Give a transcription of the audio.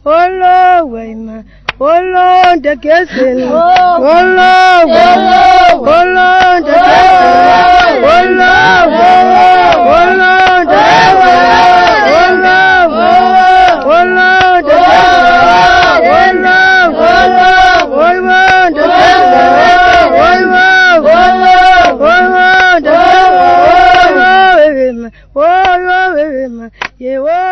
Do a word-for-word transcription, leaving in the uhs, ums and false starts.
oh Lord, way man, oh Lord, the kissing, oh Lord, oh Lord, the kissing, oh Lord, oh Lord, the kissing, oh Lord, oh Lord, the kissing, oh Lord, oh Lord, the kissing, oh Lord, oh Lord, the kissing, oh Lord, oh Lord, yeah,